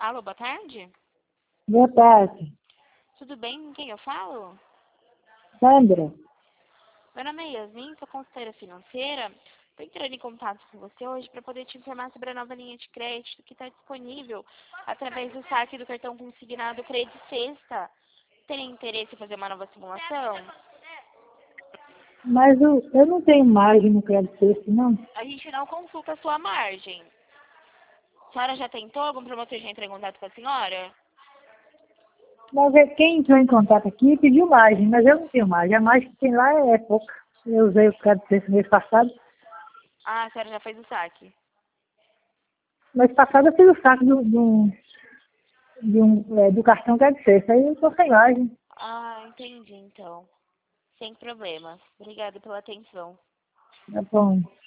Alô, boa tarde. Boa tarde. Tudo bem? Com quem eu falo? Sandra, Meu nome é Yasmin, sou consultora financeira. Estou entrando em contato com você hoje para poder te informar sobre a nova linha de crédito que está disponível através do saque do cartão consignado Crédito Sexta. Tem interesse em fazer uma nova simulação? mas eu não tenho margem no crédito sexto, não. A gente não consulta a sua margem. A senhora já tentou? Algum promotor já entrou em contato com a senhora? Mas quem entrou em contato aqui pediu margem, mas eu não tenho margem. A margem que tem lá é pouca. Eu usei o crédito sexto mês passado. Ah, a senhora já fez o saque. Mês passado eu fiz o saque do cartão crédito sexto. Aí eu estou sem margem. Ah, entendi então. Sem problemas. Obrigada pela atenção. Tá bom.